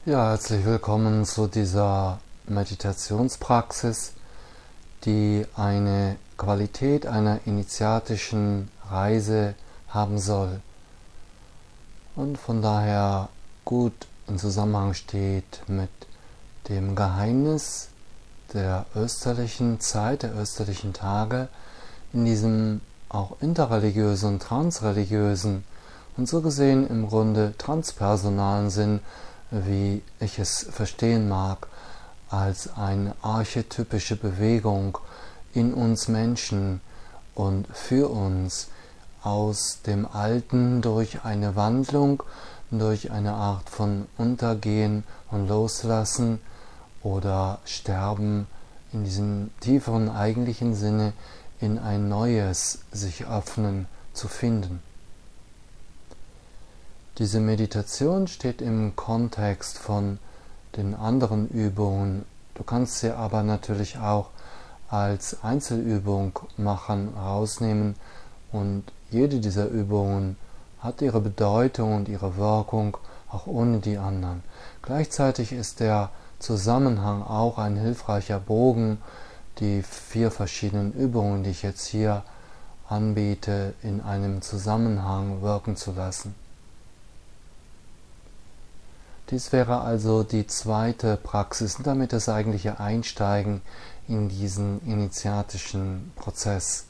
Ja, herzlich willkommen zu dieser Meditationspraxis, die eine Qualität einer initiatischen Reise haben soll und von daher gut in Zusammenhang steht mit dem Geheimnis der österlichen Zeit, der österlichen Tage, in diesem auch interreligiösen und transreligiösen und so gesehen im Grunde transpersonalen Sinn, wie ich es verstehen mag, als eine archetypische Bewegung in uns Menschen und für uns aus dem Alten durch eine Wandlung, durch eine Art von Untergehen und Loslassen oder Sterben in diesem tieferen eigentlichen Sinne in ein neues sich öffnen zu finden. Diese Meditation steht im Kontext von den anderen Übungen. Du kannst sie aber natürlich auch als Einzelübung machen, rausnehmen, und jede dieser Übungen hat ihre Bedeutung und ihre Wirkung auch ohne die anderen. Gleichzeitig ist der Zusammenhang auch ein hilfreicher Bogen, die 4 verschiedenen Übungen, die ich jetzt hier anbiete, in einem Zusammenhang wirken zu lassen. Dies wäre also die zweite Praxis und damit das eigentliche Einsteigen in diesen initiatischen Prozess.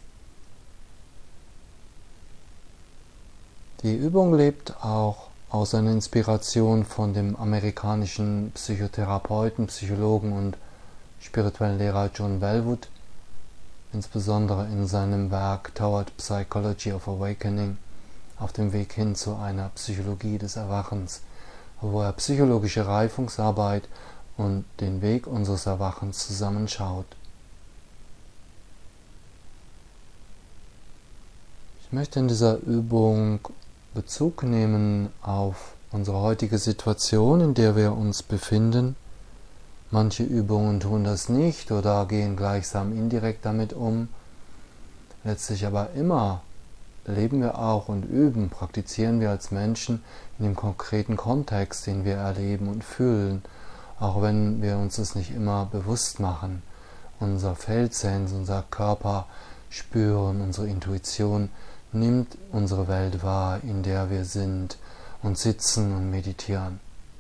Die Übung lebt auch aus einer Inspiration von dem amerikanischen Psychotherapeuten, Psychologen und spirituellen Lehrer John Welwood, insbesondere in seinem Werk Toward Psychology of Awakening, auf dem Weg hin zu einer Psychologie des Erwachens, wo er psychologische Reifungsarbeit und den Weg unseres Erwachens zusammenschaut. Ich möchte in dieser Übung Bezug nehmen auf unsere heutige Situation, in der wir uns befinden. Manche Übungen tun das nicht oder gehen gleichsam indirekt damit um. Letztlich aber immer leben wir auch und üben, praktizieren wir als Menschen in dem konkreten Kontext, den wir erleben und fühlen, auch wenn wir uns das nicht immer bewusst machen. Unser Feldsens, unser Körper spüren, unsere Intuition nimmt unsere Welt wahr, in der wir sind und sitzen und meditieren.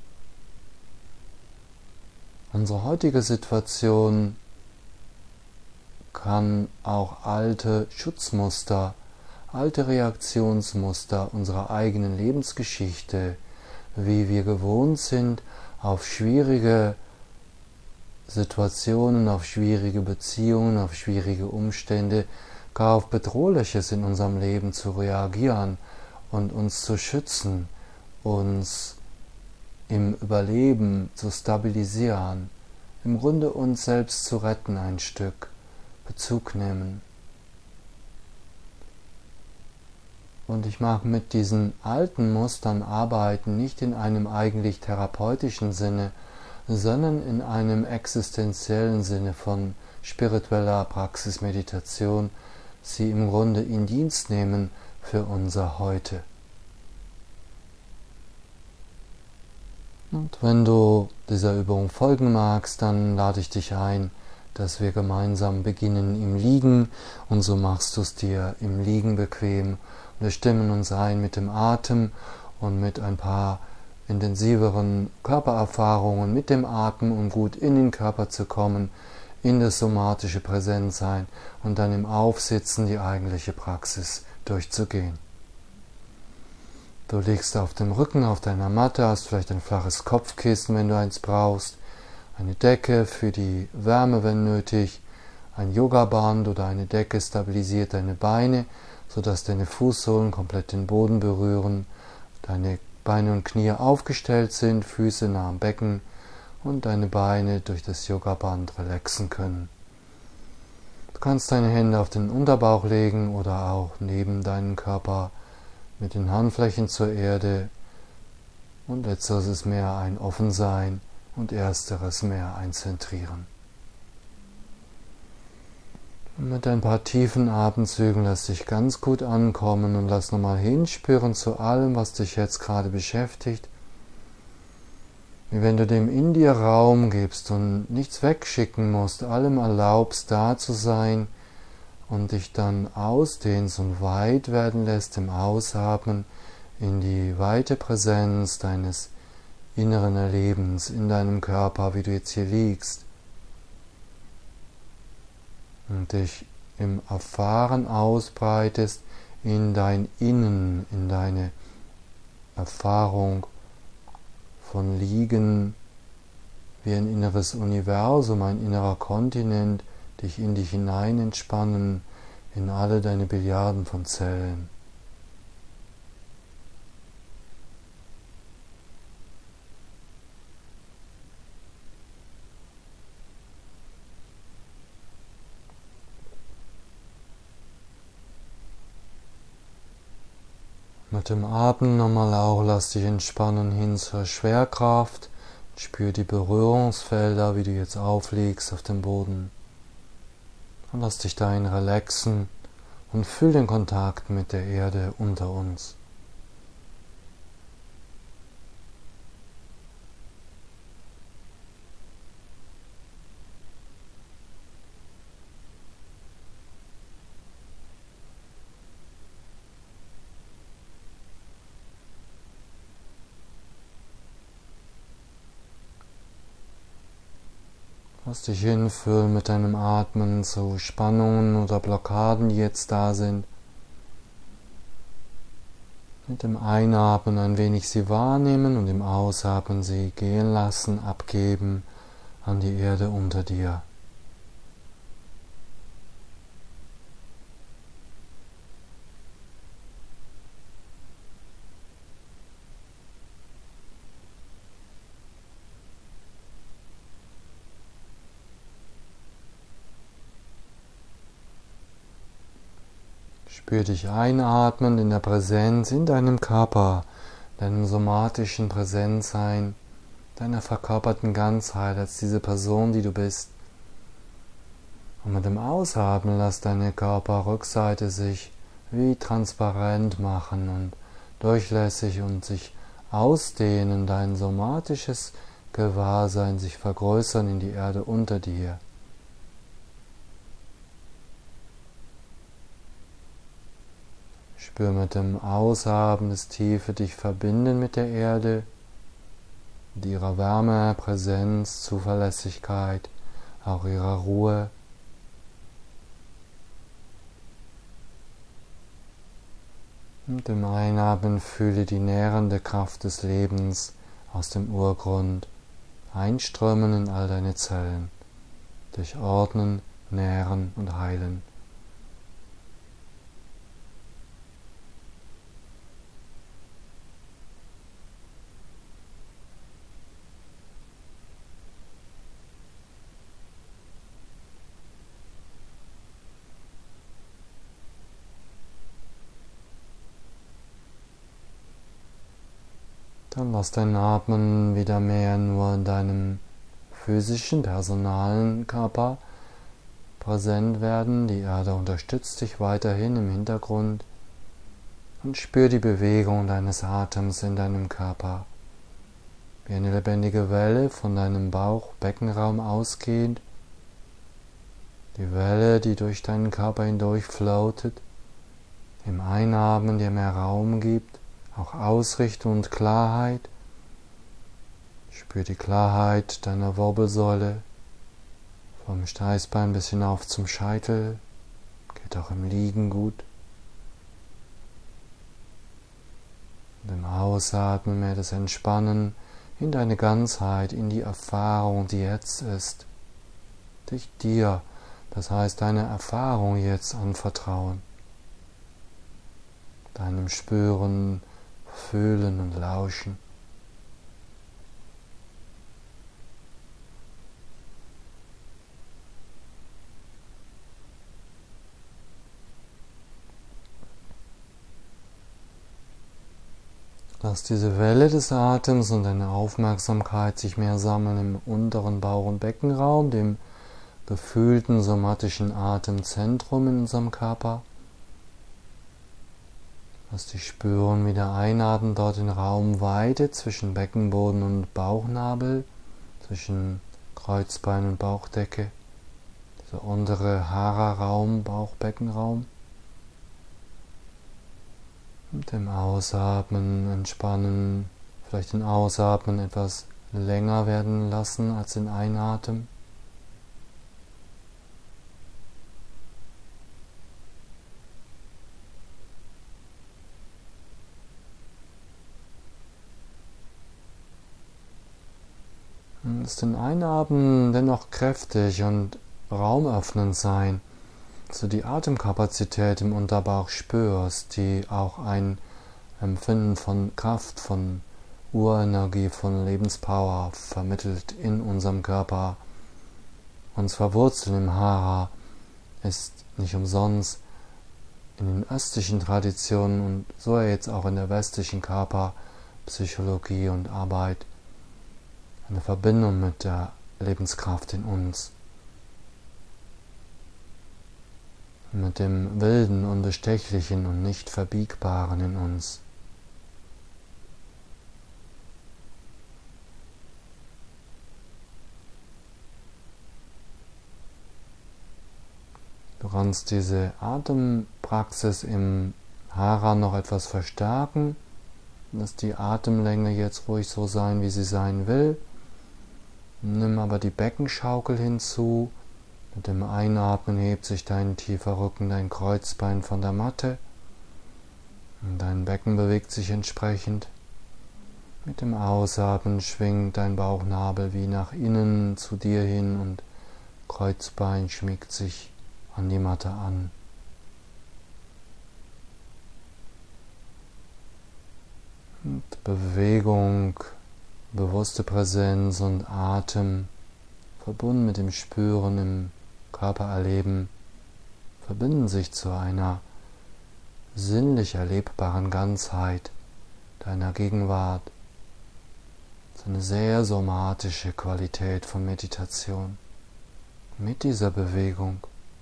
Unsere heutige Situation kann auch alte Schutzmuster, alte Reaktionsmuster unserer eigenen Lebensgeschichte, wie wir gewohnt sind, auf schwierige Situationen, auf schwierige Beziehungen, auf schwierige Umstände, gar auf Bedrohliches in unserem Leben zu reagieren und uns zu schützen, uns im Überleben zu stabilisieren, im Grunde uns selbst zu retten ein Stück, Bezug nehmen. Und ich mag mit diesen alten Mustern arbeiten, nicht in einem eigentlich therapeutischen Sinne, sondern in einem existenziellen Sinne von spiritueller Praxis, Meditation, sie im Grunde in Dienst nehmen für unser Heute. Und wenn du dieser Übung folgen magst, dann lade ich dich ein, dass wir gemeinsam beginnen im Liegen, und so machst du es dir im Liegen bequem. Und wir stimmen uns ein mit dem Atem und mit ein paar intensiveren Körpererfahrungen mit dem Atem, um gut in den Körper zu kommen, in das somatische Präsentsein und dann im Aufsitzen die eigentliche Praxis durchzugehen. Du liegst auf dem Rücken auf deiner Matte, hast vielleicht ein flaches Kopfkissen, wenn du eins brauchst, eine Decke für die Wärme, wenn nötig, ein Yogaband oder eine Decke stabilisiert deine Beine, sodass deine Fußsohlen komplett den Boden berühren, deine Beine und Knie aufgestellt sind, Füße nah am Becken und deine Beine durch das Yogaband relaxen können. Du kannst deine Hände auf den Unterbauch legen oder auch neben deinen Körper mit den Handflächen zur Erde, und letzteres ist mehr ein Offensein und ersteres mehr ein Zentrieren. Und mit ein paar tiefen Atemzügen lass dich ganz gut ankommen und lass nochmal hinspüren zu allem, was dich jetzt gerade beschäftigt. Wie wenn du dem in dir Raum gibst und nichts wegschicken musst, allem erlaubst, da zu sein und dich dann ausdehnst und weit werden lässt im Ausatmen in die weite Präsenz deines inneren Erlebens in deinem Körper, wie du jetzt hier liegst und dich im Erfahren ausbreitest in dein Innen, in deine Erfahrung von Liegen wie ein inneres Universum, ein innerer Kontinent, dich in dich hinein entspannen, in alle deine Billiarden von Zellen. Mit dem Atmen nochmal auch lass dich entspannen hin zur Schwerkraft. Spür die Berührungsfelder, wie du jetzt aufliegst auf dem Boden. Und lass dich dahin relaxen und fühl den Kontakt mit der Erde unter uns. Lass dich hinfühlen mit deinem Atmen zu Spannungen oder Blockaden, die jetzt da sind. Mit dem Einatmen ein wenig sie wahrnehmen und im Ausatmen sie gehen lassen, abgeben an die Erde unter dir. Spür dich einatmen in der Präsenz in deinem Körper, deinem somatischen Präsenzsein, deiner verkörperten Ganzheit als diese Person, die du bist. Und mit dem Ausatmen lass deine Körperrückseite sich wie transparent machen und durchlässig und sich ausdehnen, dein somatisches Gewahrsein sich vergrößern in die Erde unter dir. Spür mit dem Ausatmen das tiefe dich verbinden mit der Erde, mit ihrer Wärme, Präsenz, Zuverlässigkeit, auch ihrer Ruhe. Mit dem Einatmen fühle die nährende Kraft des Lebens aus dem Urgrund einströmen in all deine Zellen, dich ordnen, nähren und heilen. Dann lass dein Atmen wieder mehr nur in deinem physischen, personalen Körper präsent werden. Die Erde unterstützt dich weiterhin im Hintergrund und spür die Bewegung deines Atems in deinem Körper. Wie eine lebendige Welle von deinem Bauch-Beckenraum ausgehend. Die Welle, die durch deinen Körper hindurch floatet, im Einatmen dir mehr Raum gibt. Auch Ausrichtung und Klarheit. Spür die Klarheit deiner Wirbelsäule vom Steißbein bis hinauf zum Scheitel. Geht auch im Liegen gut. Und im Ausatmen mehr das Entspannen in deine Ganzheit, in die Erfahrung, die jetzt ist. Dich dir, das heißt deine Erfahrung jetzt anvertrauen. Deinem Spüren, Fühlen und Lauschen. Lass diese Welle des Atems und deine Aufmerksamkeit sich mehr sammeln im unteren Bauch- und Beckenraum, dem gefühlten somatischen Atemzentrum in unserem Körper. Lass dich spüren, wie der Einatmen dort den Raum weitet zwischen Beckenboden und Bauchnabel, zwischen Kreuzbein und Bauchdecke, dieser untere Hara-Raum, Bauchbeckenraum. Mit dem Ausatmen entspannen, vielleicht den Ausatmen etwas länger werden lassen als den Einatmen. Lass den Einatmen dennoch kräftig und raumöffnend sein, dass du die Atemkapazität im Unterbauch spürst, die auch ein Empfinden von Kraft, von Urenergie, von Lebenspower vermittelt in unserem Körper. Uns verwurzelt im Hara ist nicht umsonst in den östlichen Traditionen und so jetzt auch in der westlichen Körperpsychologie und Arbeit eine Verbindung mit der Lebenskraft in uns, mit dem Wilden, Unbestechlichen und nicht Verbiegbaren in uns. Du kannst diese Atempraxis im Hara noch etwas verstärken. Lass die Atemlänge jetzt ruhig so sein, wie sie sein will. Nimm aber die Beckenschaukel hinzu. Mit dem Einatmen hebt sich dein tiefer Rücken, dein Kreuzbein von der Matte. Und dein Becken bewegt sich entsprechend. Mit dem Ausatmen schwingt dein Bauchnabel wie nach innen zu dir hin und Kreuzbein schmiegt sich an die Matte an. Und Bewegung, bewusste Präsenz und Atem, verbunden mit dem Spüren im Körpererleben, verbinden sich zu einer sinnlich erlebbaren Ganzheit deiner Gegenwart. Das ist eine sehr somatische Qualität von Meditation. Mit dieser Bewegung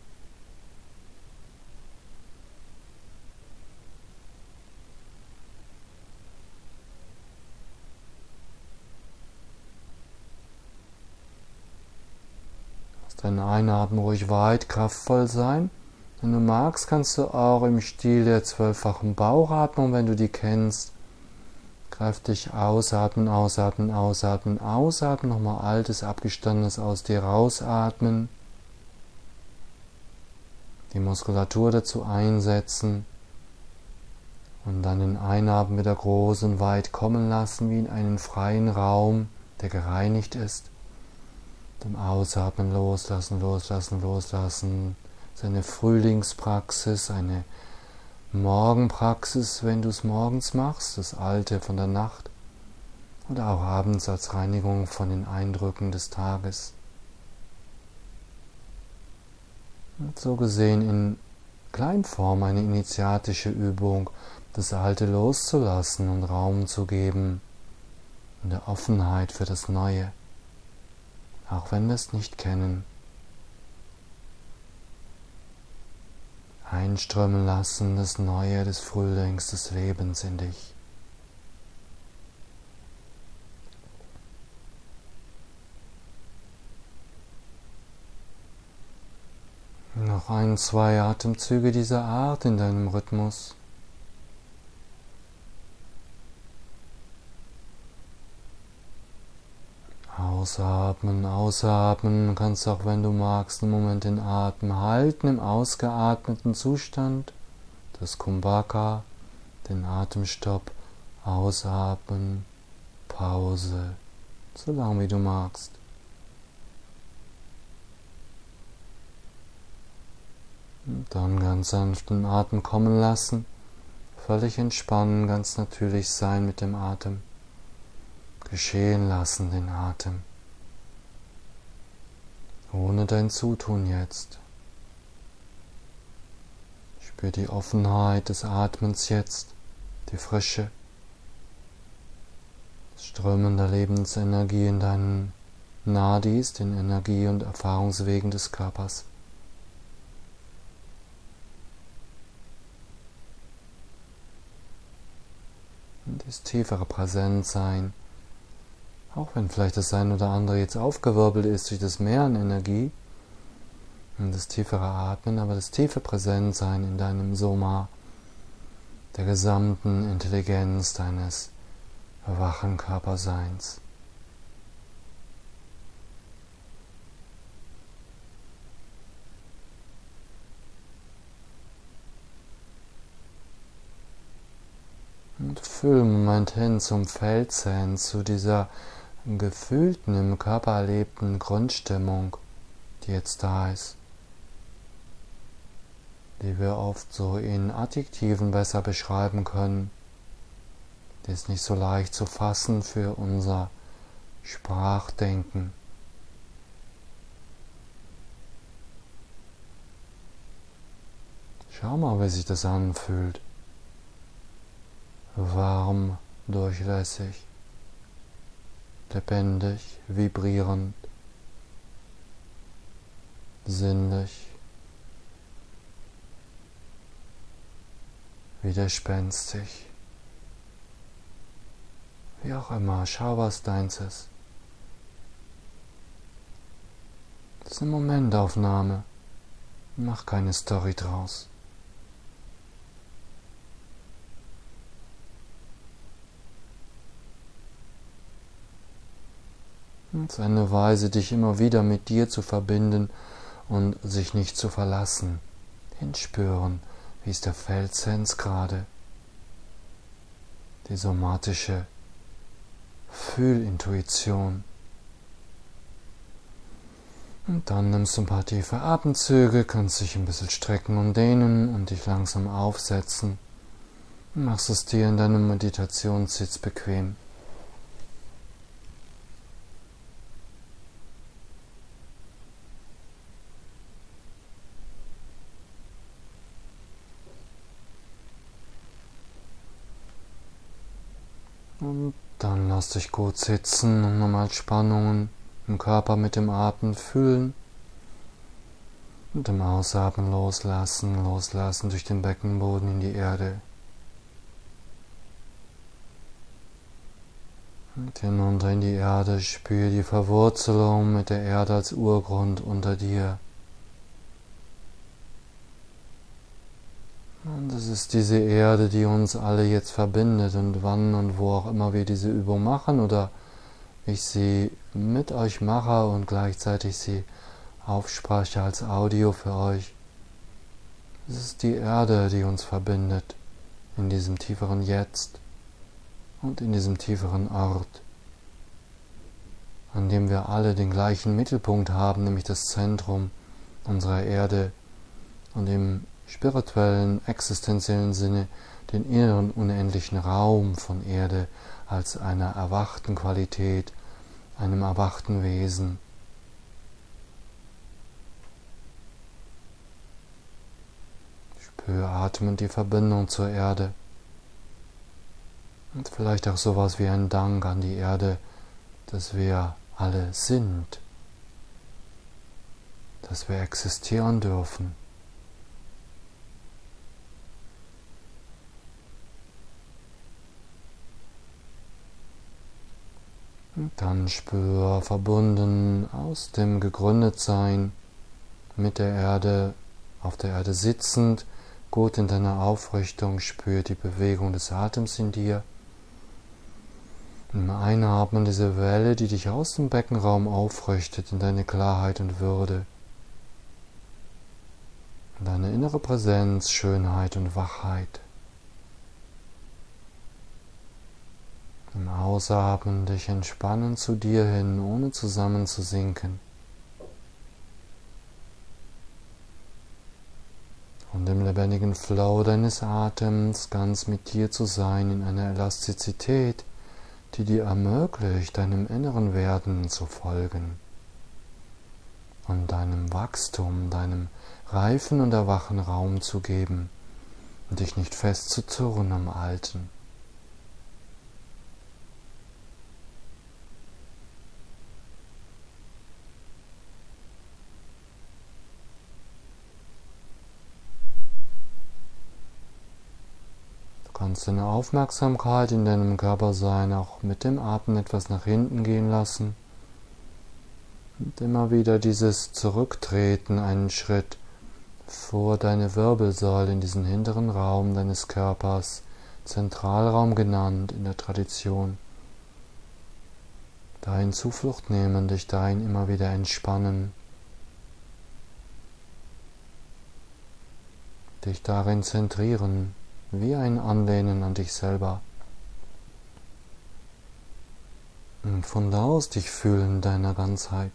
dein Einatmen ruhig weit, kraftvoll sein. Wenn du magst, kannst du auch im Stil der 12-fachen Bauchatmung, wenn du die kennst, kräftig ausatmen, ausatmen, ausatmen, ausatmen, nochmal Altes, Abgestandenes aus dir rausatmen, die Muskulatur dazu einsetzen und dann den Einatmen wieder groß und weit kommen lassen, wie in einen freien Raum, der gereinigt ist. Dem Ausatmen loslassen, loslassen, loslassen. Das ist eine Frühlingspraxis, eine Morgenpraxis, wenn du es morgens machst, das Alte von der Nacht oder auch abends als Reinigung von den Eindrücken des Tages. Und so gesehen in Kleinform eine initiatische Übung, das Alte loszulassen und Raum zu geben in der Offenheit für das Neue. Auch wenn wir es nicht kennen, einströmen lassen, das Neue des Frühlings, des Lebens in dich. Noch 1, 2 Atemzüge dieser Art in deinem Rhythmus. Ausatmen, ausatmen. Du kannst auch, wenn du magst, einen Moment den Atem halten im ausgeatmeten Zustand. Das Kumbhaka, den Atemstopp, ausatmen, Pause, so lange wie du magst. Und dann ganz sanft den Atem kommen lassen, völlig entspannen, ganz natürlich sein mit dem Atem. Geschehen lassen den Atem, ohne dein Zutun jetzt. Spür die Offenheit des Atmens jetzt, die Frische, das Strömen der Lebensenergie in deinen Nadis, den Energie- und Erfahrungswegen des Körpers. das tiefere Präsentsein, auch wenn vielleicht das ein oder andere jetzt aufgewirbelt ist durch das Meer an Energie und das tiefere Atmen, aber das tiefe Präsentsein in deinem Soma, der gesamten Intelligenz deines wachen Körperseins. Und fühl einen Moment hin zum Feldzahn, zu dieser gefühlten, im Körper erlebten Grundstimmung, die jetzt da ist, die wir oft so in Adjektiven besser beschreiben können. Die ist nicht so leicht zu fassen für unser Sprachdenken. Schau mal, wie sich das anfühlt. Warm, durchlässig, lebendig, vibrierend, sinnlich, widerspenstig. Wie auch immer, schau, was deins ist. Das ist eine Momentaufnahme. Mach keine Story draus. Es ist eine Weise, dich immer wieder mit dir zu verbinden und sich nicht zu verlassen. Hinspüren, wie ist der Feldsens gerade. Die somatische Fühlintuition. Und dann nimmst du ein paar tiefe Atemzüge, kannst dich ein bisschen strecken und dehnen und dich langsam aufsetzen. Und machst es dir in deinem Meditationssitz bequem. Und dann lass dich gut sitzen und nochmal Spannungen im Körper mit dem Atmen fühlen. Und im Ausatmen loslassen durch den Beckenboden in die Erde. Und hinunter in die Erde, spür die Verwurzelung mit der Erde als Urgrund unter dir. Und es ist diese Erde, die uns alle jetzt verbindet, und wann und wo auch immer wir diese Übung machen oder ich sie mit euch mache und gleichzeitig sie aufspreche als Audio für euch. Es ist die Erde, die uns verbindet in diesem tieferen Jetzt und in diesem tieferen Ort, an dem wir alle den gleichen Mittelpunkt haben, nämlich das Zentrum unserer Erde und im spirituellen, existenziellen Sinne den inneren, unendlichen Raum von Erde als einer erwachten Qualität, einem erwachten Wesen. Spür atmend die Verbindung zur Erde und vielleicht auch sowas wie ein Dank an die Erde, dass wir alle sind, dass wir existieren dürfen. Und dann spür verbunden aus dem Gegründetsein mit der Erde, auf der Erde sitzend, gut in deiner Aufrichtung, spür die Bewegung des Atems in dir. Im Einatmen diese Welle, die dich aus dem Beckenraum aufrichtet in deine Klarheit und Würde, in deine innere Präsenz, Schönheit und Wachheit. Im Ausatmen dich entspannen zu dir hin, ohne zusammenzusinken. Und im lebendigen Flow deines Atems ganz mit dir zu sein, in einer Elastizität, die dir ermöglicht, deinem inneren Werden zu folgen und deinem Wachstum, deinem reifen und erwachen Raum zu geben und dich nicht festzuzurren am Alten. Du kannst deine Aufmerksamkeit in deinem Körper sein, auch mit dem Atmen etwas nach hinten gehen lassen. Und immer wieder dieses Zurücktreten, einen Schritt vor deine Wirbelsäule in diesen hinteren Raum deines Körpers, Zentralraum genannt in der Tradition. Dahin Zuflucht nehmen, dich dahin immer wieder entspannen, dich darin zentrieren, wie ein Anlehnen an dich selber. Und von da aus dich fühlen in deiner Ganzheit.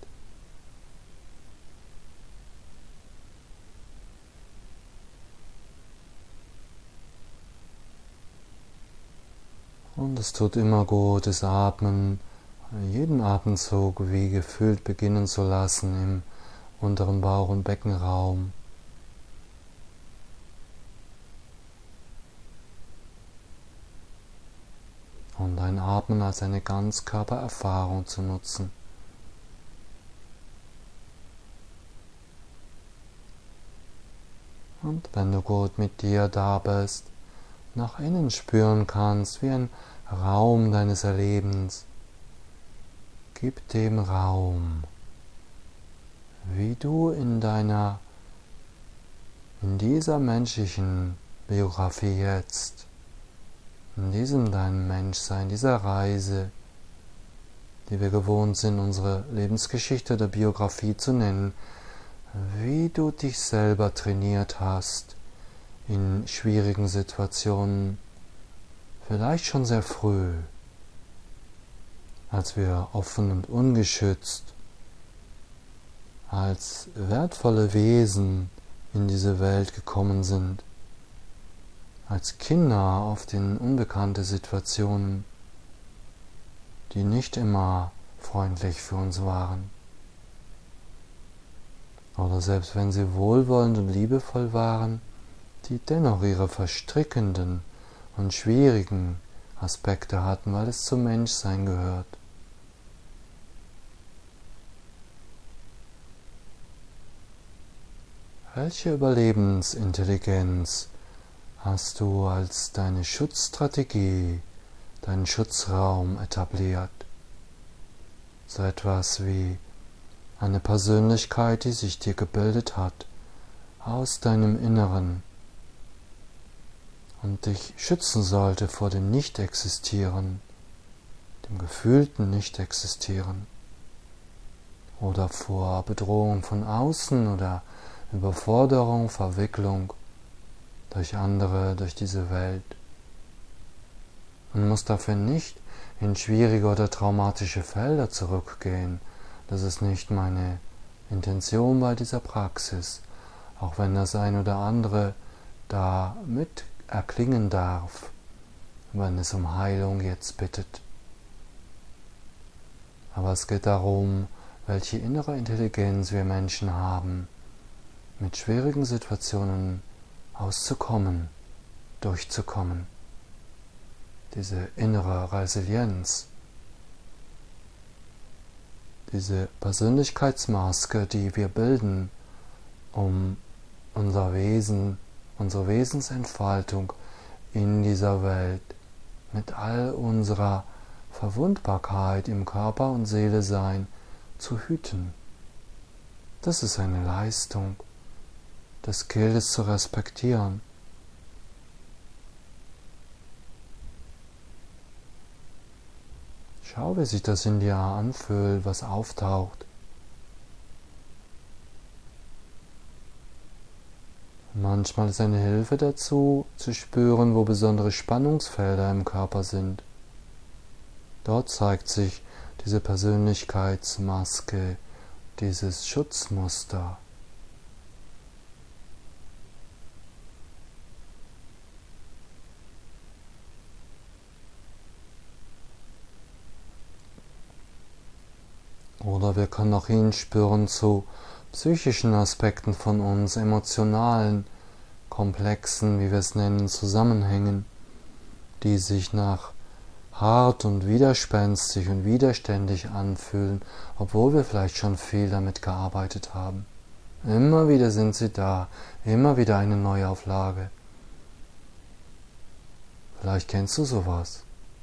Und es tut immer gut, das Atmen, jeden Atemzug wie gefühlt beginnen zu lassen im unteren Bauch- und Beckenraum. Und ein Atmen als eine Ganzkörpererfahrung zu nutzen. Und wenn du gut mit dir da bist, nach innen spüren kannst, wie ein Raum deines Erlebens. Gib dem Raum, wie du in dieser menschlichen Biografie jetzt, in diesem deinem Menschsein, dieser Reise, die wir gewohnt sind, unsere Lebensgeschichte oder Biografie zu nennen, wie du dich selber trainiert hast, in schwierigen Situationen, vielleicht schon sehr früh, als wir offen und ungeschützt, als wertvolle Wesen in diese Welt gekommen sind, als Kinder oft in unbekannte Situationen, die nicht immer freundlich für uns waren. Oder selbst wenn sie wohlwollend und liebevoll waren, die dennoch ihre verstrickenden und schwierigen Aspekte hatten, weil es zum Menschsein gehört. Welche Überlebensintelligenz hast du als deine Schutzstrategie, deinen Schutzraum etabliert? So etwas wie eine Persönlichkeit, die sich dir gebildet hat, aus deinem Inneren, und dich schützen sollte vor dem Nicht-Existieren, dem gefühlten Nicht-Existieren oder vor Bedrohung von außen oder Überforderung, Verwicklung durch andere, durch diese Welt. Man muss dafür nicht in schwierige oder traumatische Felder zurückgehen. Das ist nicht meine Intention bei dieser Praxis, auch wenn das ein oder andere da mit erklingen darf, wenn es um Heilung jetzt bittet. Aber es geht darum, welche innere Intelligenz wir Menschen haben, mit schwierigen Situationen auszukommen, durchzukommen. Diese innere Resilienz, diese Persönlichkeitsmaske, die wir bilden, um unser Wesen, unsere Wesensentfaltung in dieser Welt mit all unserer Verwundbarkeit im Körper und Seele sein zu hüten. Das ist eine Leistung, das gilt es zu respektieren. Schau, wie sich das in dir anfühlt, was auftaucht. Manchmal ist eine Hilfe dazu, zu spüren, wo besondere Spannungsfelder im Körper sind. Dort zeigt sich diese Persönlichkeitsmaske, dieses Schutzmuster. Oder wir können auch hinspüren zu psychischen Aspekten von uns, emotionalen, komplexen, wie wir es nennen, Zusammenhängen, die sich nach hart und widerspenstig und widerständig anfühlen, obwohl wir vielleicht schon viel damit gearbeitet haben. Immer wieder sind sie da, immer wieder eine Neuauflage. Vielleicht kennst du sowas.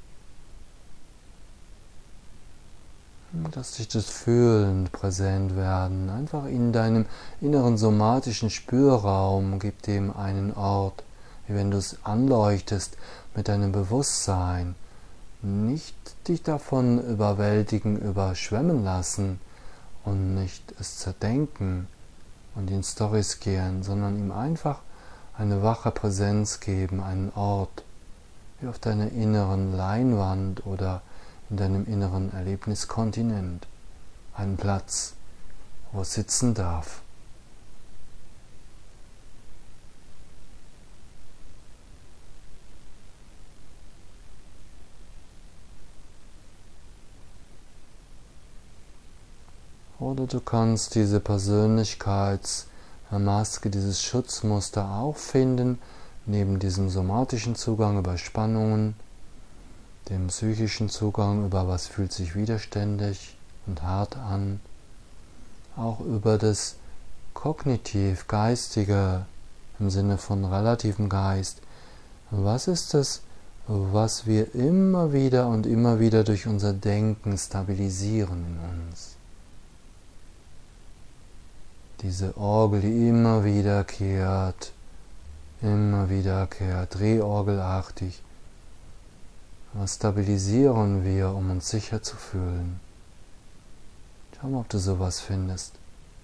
Lass dich das fühlend präsent werden. Einfach in deinem inneren somatischen Spürraum. Gib dem einen Ort, wie wenn du es anleuchtest mit deinem Bewusstsein. Nicht dich davon überwältigen, überschwemmen lassen und nicht es zerdenken und in Storys gehen, sondern ihm einfach eine wache Präsenz geben, einen Ort, wie auf deiner inneren Leinwand oder in deinem inneren Erlebniskontinent, einen Platz, wo es sitzen darf. Oder du kannst diese Persönlichkeitsmaske, dieses Schutzmuster auch finden, neben diesem somatischen Zugang über Spannungen, dem psychischen Zugang über was fühlt sich widerständig und hart an, auch über das kognitiv-geistige im Sinne von relativem Geist. Was ist es, was wir immer wieder durch unser Denken stabilisieren in uns? Diese Orgel, die immer wiederkehrt, drehorgelartig. Was stabilisieren wir, um uns sicher zu fühlen? Schau mal, ob du sowas findest.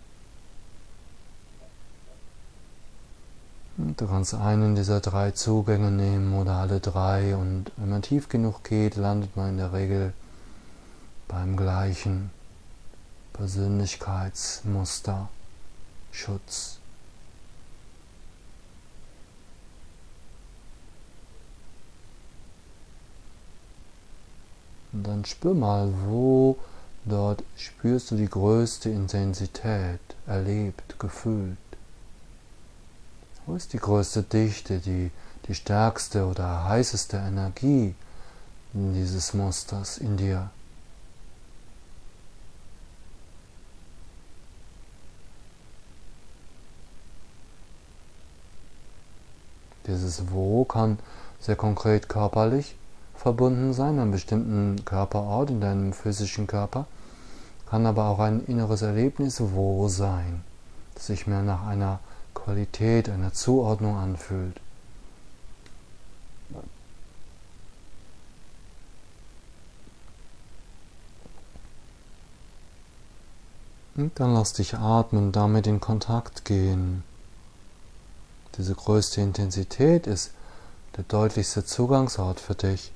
Und du kannst einen dieser 3 Zugänge nehmen oder alle 3 und wenn man tief genug geht, landet man in der Regel beim gleichen Persönlichkeitsmuster, Schutz. Und dann spür mal, wo dort spürst du die größte Intensität, erlebt, gefühlt. Wo ist die größte Dichte, die stärkste oder heißeste Energie dieses Musters in dir? Dieses Wo kann sehr konkret körperlich verbunden sein, an einem bestimmten Körperort in deinem physischen Körper, kann aber auch ein inneres Erlebnis Wo sein, das sich mehr nach einer Qualität, einer Zuordnung anfühlt. Und dann lass dich atmen, damit in Kontakt gehen. Diese größte Intensität ist der deutlichste Zugangsort für dich.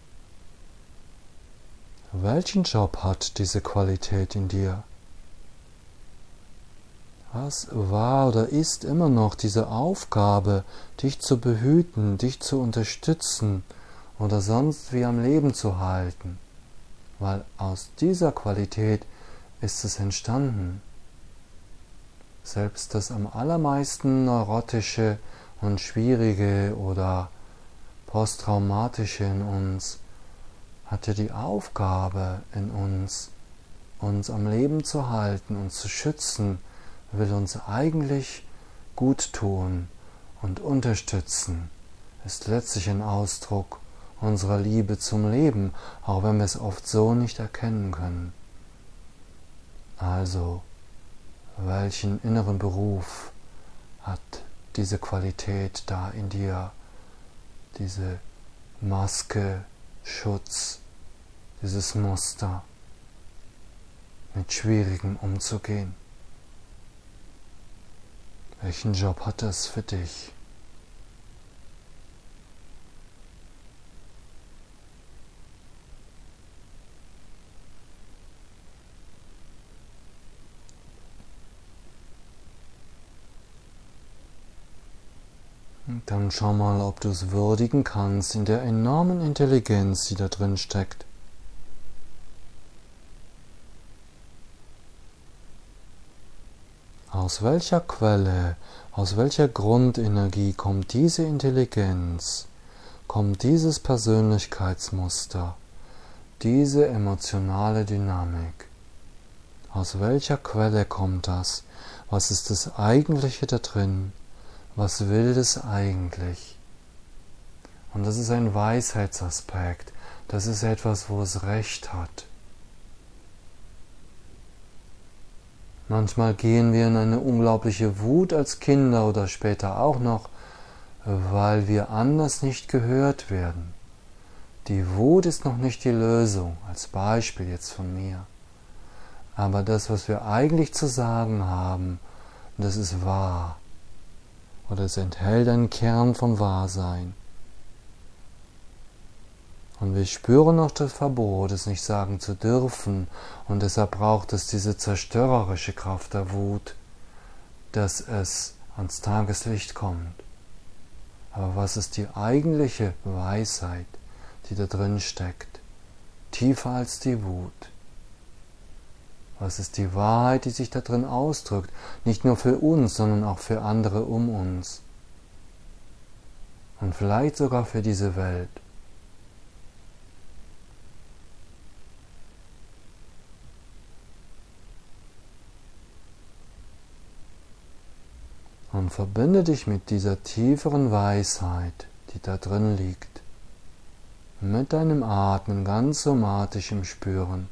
Welchen Job hat diese Qualität in dir? Was war oder ist immer noch diese Aufgabe, dich zu behüten, dich zu unterstützen oder sonst wie am Leben zu halten? Weil aus dieser Qualität ist es entstanden. Selbst das am allermeisten neurotische und schwierige oder posttraumatische in uns hat ja die Aufgabe in uns, uns am Leben zu halten, uns zu schützen, will uns eigentlich gut tun und unterstützen, ist letztlich ein Ausdruck unserer Liebe zum Leben, auch wenn wir es oft so nicht erkennen können. Also, welchen inneren Beruf hat diese Qualität da in dir, diese Maske, Schutz, dieses Muster, mit Schwierigem umzugehen? Welchen Job hat das für dich? Und dann schau mal, ob du es würdigen kannst in der enormen Intelligenz, die da drin steckt. Aus welcher Quelle, aus welcher Grundenergie kommt diese Intelligenz, kommt dieses Persönlichkeitsmuster, diese emotionale Dynamik? Aus welcher Quelle kommt das? Was ist das Eigentliche da drin? Was will es eigentlich? Und das ist ein Weisheitsaspekt. Das ist etwas, wo es Recht hat. Manchmal gehen wir in eine unglaubliche Wut als Kinder oder später auch noch, weil wir anders nicht gehört werden. Die Wut ist noch nicht die Lösung, als Beispiel jetzt von mir. Aber das, was wir eigentlich zu sagen haben, das ist wahr. Oder es enthält einen Kern von Wahrsein. Und wir spüren auch das Verbot, es nicht sagen zu dürfen. Und deshalb braucht es diese zerstörerische Kraft der Wut, dass es ans Tageslicht kommt. Aber was ist die eigentliche Weisheit, die da drin steckt? Tiefer als die Wut. Was ist die Wahrheit, die sich da drin ausdrückt? Nicht nur für uns, sondern auch für andere um uns. Und vielleicht sogar für diese Welt. Und verbinde dich mit dieser tieferen Weisheit, die da drin liegt, mit deinem Atmen ganz somatisch im Spüren.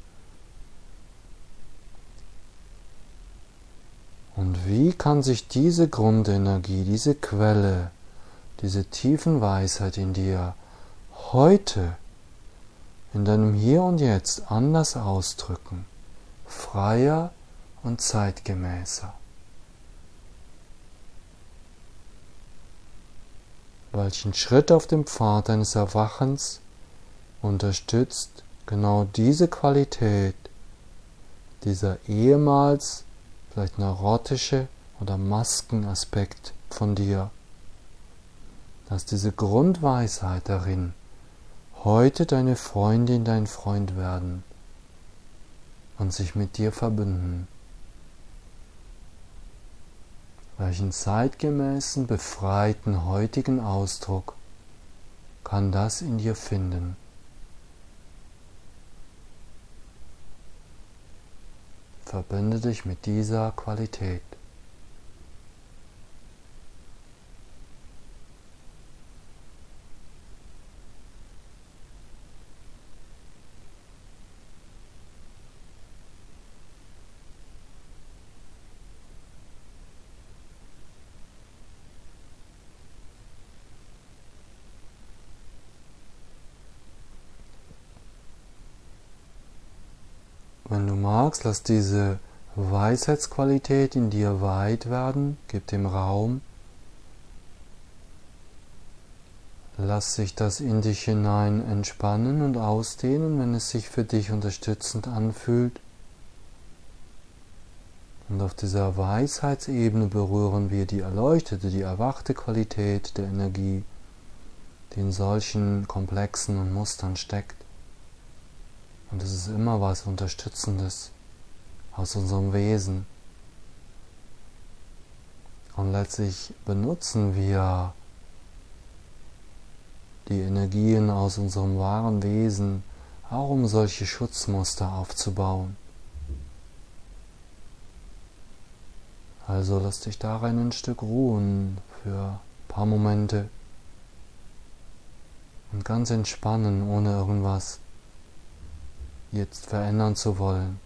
Und wie kann sich diese Grundenergie, diese Quelle, diese tiefen Weisheit in dir heute, in deinem Hier und Jetzt anders ausdrücken, freier und zeitgemäßer? Welchen Schritt auf dem Pfad deines Erwachens unterstützt genau diese Qualität, dieser ehemals vielleicht neurotische oder Maskenaspekt von dir, dass diese Grundweisheit darin heute deine Freundin, dein Freund werden und sich mit dir verbünden. Welchen zeitgemäßen, befreiten, heutigen Ausdruck kann das in dir finden? Verbinde dich mit dieser Qualität. Wenn du magst, lass diese Weisheitsqualität in dir weit werden, gib dem Raum. Lass sich das in dich hinein entspannen und ausdehnen, wenn es sich für dich unterstützend anfühlt. Und auf dieser Weisheitsebene berühren wir die erleuchtete, die erwachte Qualität der Energie, die in solchen Komplexen und Mustern steckt. Und es ist immer was Unterstützendes aus unserem Wesen. Und letztlich benutzen wir die Energien aus unserem wahren Wesen auch um solche Schutzmuster aufzubauen. Also lass dich darin ein Stück ruhen für ein paar Momente und ganz entspannen, ohne irgendwas jetzt verändern zu wollen.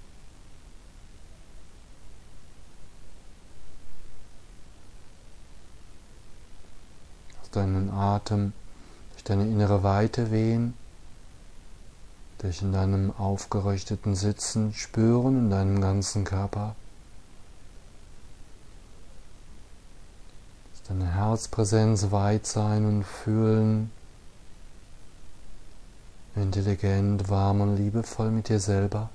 Lass deinen Atem durch deine innere Weite wehen, dich in deinem aufgerichteten Sitzen spüren, in deinem ganzen Körper. Lass deine Herzpräsenz weit sein und fühlen, intelligent, warm und liebevoll mit dir selber.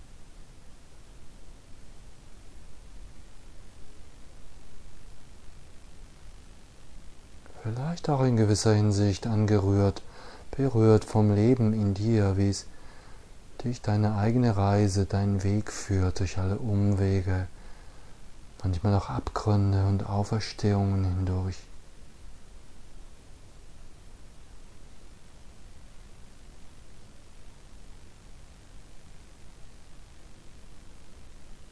Vielleicht auch in gewisser Hinsicht angerührt, berührt vom Leben in dir, wie es dich deine eigene Reise, deinen Weg führt durch alle Umwege, manchmal auch Abgründe und Auferstehungen hindurch.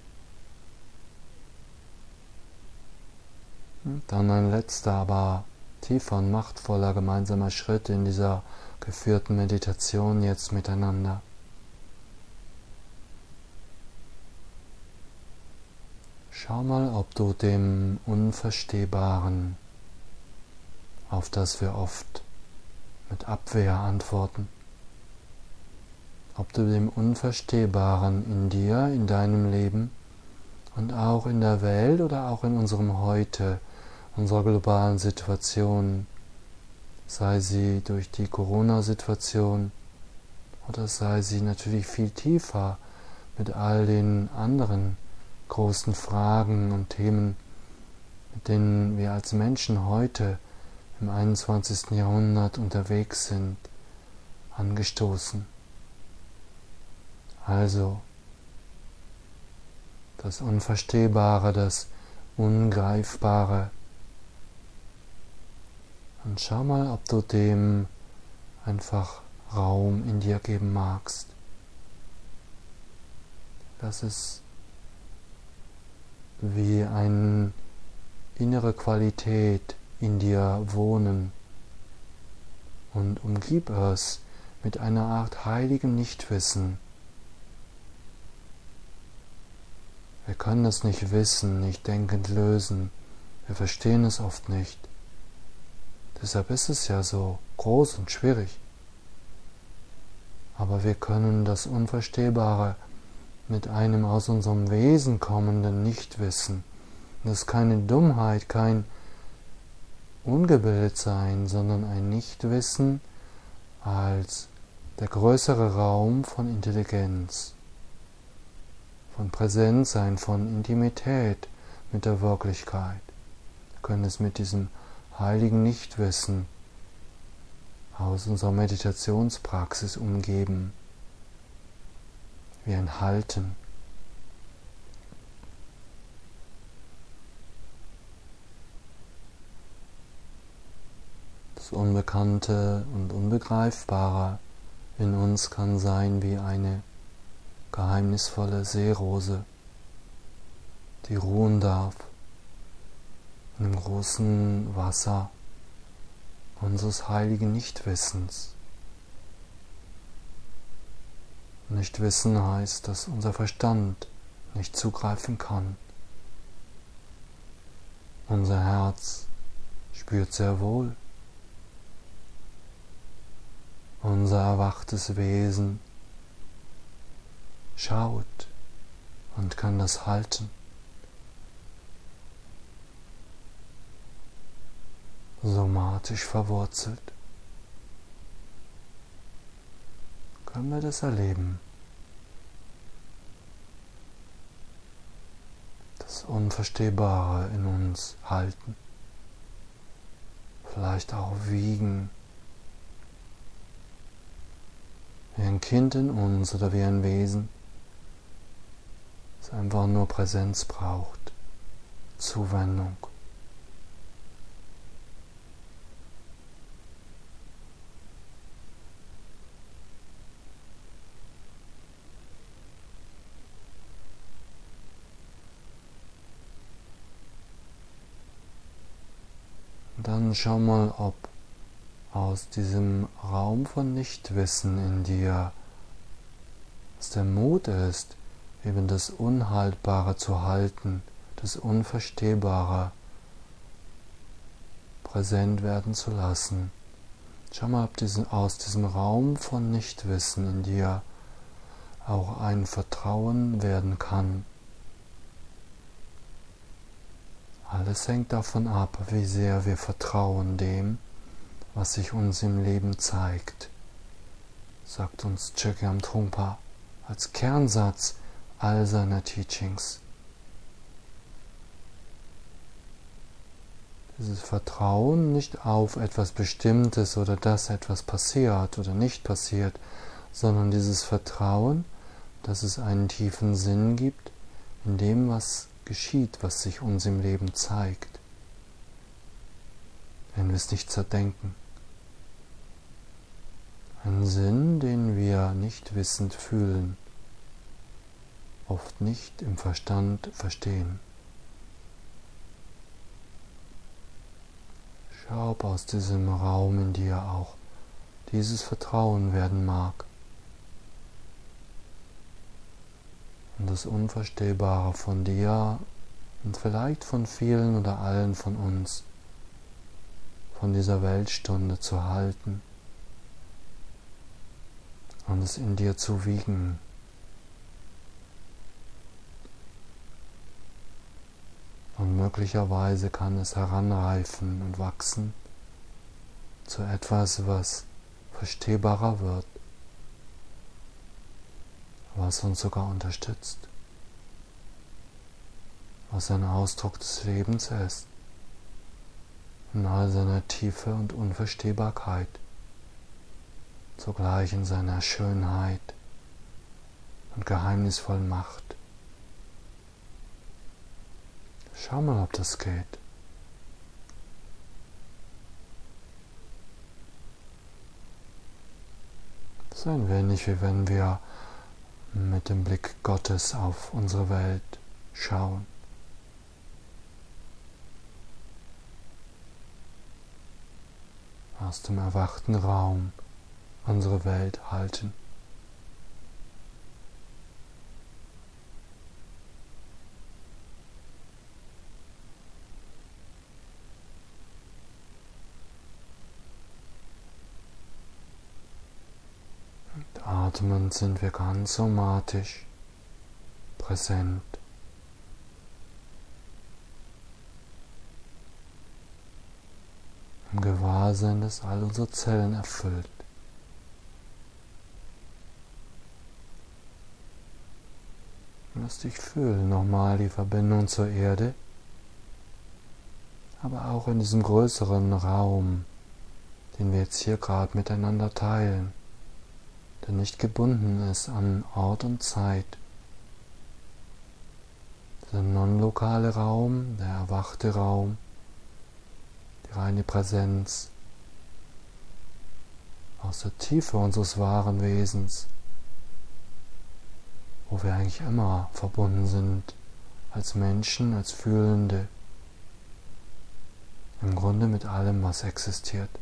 Dann ein letzter, aber tiefer und machtvoller gemeinsamer Schritt in dieser geführten Meditation jetzt miteinander. Schau mal, ob du dem Unverstehbaren, auf das wir oft mit Abwehr antworten, ob du dem Unverstehbaren in dir, in deinem Leben und auch in der Welt oder auch in unserem Heute, unserer globalen Situation, sei sie durch die Corona-Situation oder sei sie natürlich viel tiefer mit all den anderen großen Fragen und Themen, mit denen wir als Menschen heute im 21. Jahrhundert unterwegs sind, angestoßen. Also das Unverstehbare, das Ungreifbare. Und schau mal, ob du dem einfach Raum in dir geben magst. Lass es wie eine innere Qualität in dir wohnen und umgib es mit einer Art heiligem Nichtwissen. Wir können es nicht wissen, nicht denkend lösen, wir verstehen es oft nicht. Deshalb ist es ja so groß und schwierig. Aber wir können das Unverstehbare mit einem aus unserem Wesen kommenden Nichtwissen. Das ist keine Dummheit, kein Ungebildetsein, sondern ein Nichtwissen als der größere Raum von Intelligenz, von Präsenzsein, von Intimität mit der Wirklichkeit. Wir können es mit diesem heiligen Nichtwissen aus unserer Meditationspraxis umgeben, wie ein Halten. Das Unbekannte und Unbegreifbare in uns kann sein wie eine geheimnisvolle Seerose, die ruhen darf in dem großen Wasser unseres heiligen Nichtwissens. Nichtwissen heißt, dass unser Verstand nicht zugreifen kann. Unser Herz spürt sehr wohl. Unser erwachtes Wesen schaut und kann das halten. Somatisch verwurzelt. Können wir das erleben? Das Unverstehbare in uns halten. Vielleicht auch wiegen. Wie ein Kind in uns oder wie ein Wesen, das einfach nur Präsenz braucht, Zuwendung. Und dann schau mal, ob aus diesem Raum von Nichtwissen in dir, dass der Mut ist, eben das Unhaltbare zu halten, das Unverstehbare präsent werden zu lassen. Schau mal, ob aus diesem Raum von Nichtwissen in dir auch ein Vertrauen werden kann. Alles hängt davon ab, wie sehr wir vertrauen dem, was sich uns im Leben zeigt, sagt uns Chogyam Trungpa als Kernsatz all seiner Teachings. Dieses Vertrauen nicht auf etwas Bestimmtes oder dass etwas passiert oder nicht passiert, sondern dieses Vertrauen, dass es einen tiefen Sinn gibt in dem, was geschieht, was sich uns im Leben zeigt, wenn wir es nicht zerdenken. Ein Sinn, den wir nicht wissend fühlen, oft nicht im Verstand verstehen. Schau, ob aus diesem Raum in dir auch dieses Vertrauen werden mag und das Unverstehbare von dir und vielleicht von vielen oder allen von uns, von dieser Weltstunde zu halten und es in dir zu wiegen. Und möglicherweise kann es heranreifen und wachsen zu etwas, was verstehbarer wird, was uns sogar unterstützt, was ein Ausdruck des Lebens ist, in all seiner Tiefe und Unverstehbarkeit, zugleich in seiner Schönheit und geheimnisvollen Macht. Schau mal, ob das geht. Das ist ein wenig wie wenn wir mit dem Blick Gottes auf unsere Welt schauen. Aus dem erwachten Raum unsere Welt halten. Und atmend sind wir ganz somatisch präsent. Im Gewahrsein, das all unsere Zellen erfüllt. Lass dich fühlen, nochmal die Verbindung zur Erde, aber auch in diesem größeren Raum, den wir jetzt hier gerade miteinander teilen, der nicht gebunden ist an Ort und Zeit. Der non-lokale Raum, der erwachte Raum, die reine Präsenz aus der Tiefe unseres wahren Wesens, wo wir eigentlich immer verbunden sind, als Menschen, als Fühlende, im Grunde mit allem, was existiert.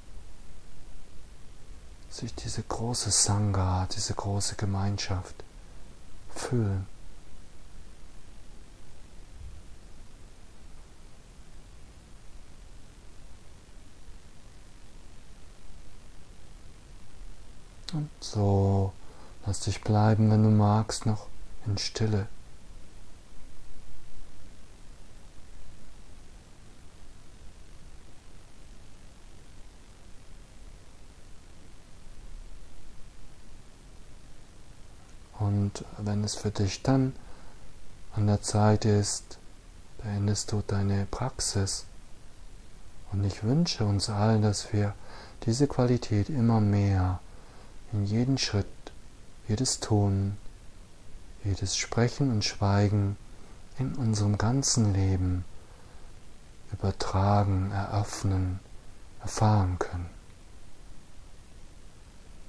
Sich diese große Sangha, diese große Gemeinschaft fühlen. Und so lass dich bleiben, wenn du magst, noch in Stille. Und wenn es für dich dann an der Zeit ist, beendest du deine Praxis. Und ich wünsche uns allen, dass wir diese Qualität immer mehr in jeden Schritt, jedes Tun, jedes Sprechen und Schweigen in unserem ganzen Leben übertragen, eröffnen, erfahren können.